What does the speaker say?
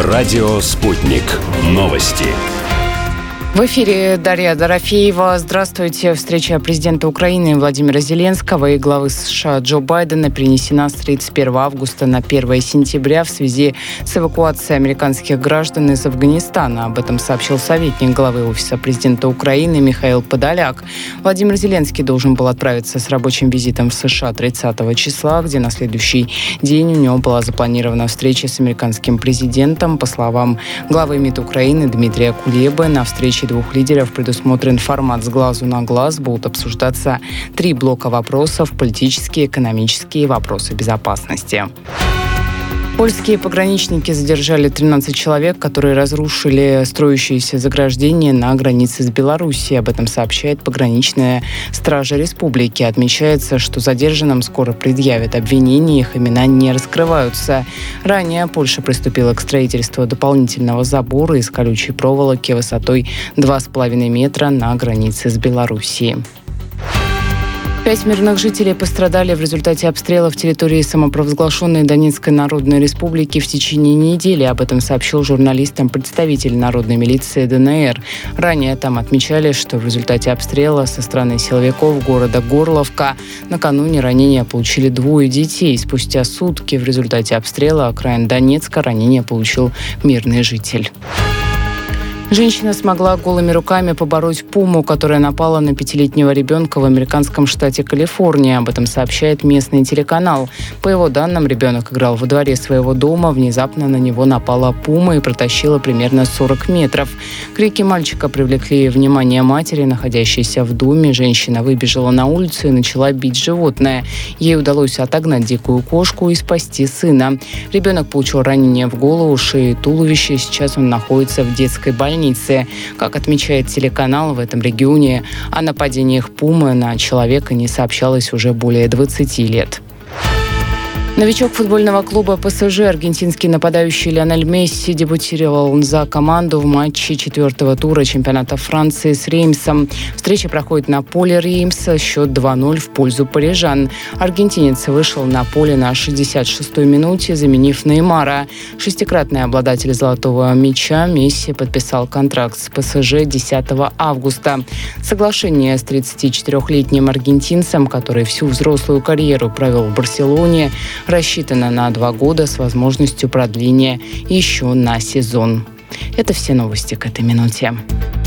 Радио «Спутник». Новости. В эфире Дарья Дорофеева. Здравствуйте. Встреча президента Украины Владимира Зеленского и главы США Джо Байдена перенесена с 31 августа на 1 сентября в связи с эвакуацией американских граждан из Афганистана. Об этом сообщил советник главы Офиса президента Украины Михаил Подоляк. Владимир Зеленский должен был отправиться с рабочим визитом в США 30 числа, где на следующий день у него была запланирована встреча с американским президентом. По словам главы МИД Украины Дмитрия Кулебы, на встрече двух лидеров предусмотрен формат с глазу на глаз. Будут обсуждаться 3 блока вопросов: политические, экономические и вопросы безопасности. Польские пограничники задержали 13 человек, которые разрушили строящиеся заграждения на границе с Белоруссией. Об этом сообщает пограничная стража республики. Отмечается, что задержанным скоро предъявят обвинения, их имена не раскрываются. Ранее Польша приступила к строительству дополнительного забора из колючей проволоки высотой 2,5 метра на границе с Белоруссией. 5 мирных жителей пострадали в результате обстрелов территории самопровозглашенной Донецкой Народной Республики в течение недели. Об этом сообщил журналистам представитель народной милиции ДНР. Ранее там отмечали, что в результате обстрела со стороны силовиков города Горловка накануне ранения получили 2 детей. Спустя сутки в результате обстрела окраин Донецка ранение получил мирный житель. Женщина смогла голыми руками побороть пуму, которая напала на 5-летнего ребенка в американском штате Калифорния. Об этом сообщает местный телеканал. По его данным, ребенок играл во дворе своего дома. Внезапно на него напала пума и протащила примерно 40 метров. Крики мальчика привлекли внимание матери, находящейся в доме. Женщина выбежала на улицу и начала бить животное. Ей удалось отогнать дикую кошку и спасти сына. Ребенок получил ранение в голову, шею и туловище. Сейчас он находится в детской больнице. Как отмечает телеканал, в этом регионе о нападениях пумы на человека не сообщалось уже более 20 лет. Новичок футбольного клуба ПСЖ, аргентинский нападающий Лионель Месси, дебютировал за команду в матче 4-го тура чемпионата Франции с Реймсом. Встреча проходит на поле Реймса. Счет 2-0 в пользу парижан. Аргентинец вышел на поле на 66-й минуте, заменив Неймара. 6-кратный обладатель золотого мяча Месси подписал контракт с ПСЖ 10 августа. Соглашение с 34-летним аргентинцем, который всю взрослую карьеру провел в Барселоне, рассчитана на 2 года с возможностью продления еще на сезон. Это все новости к этой минуте.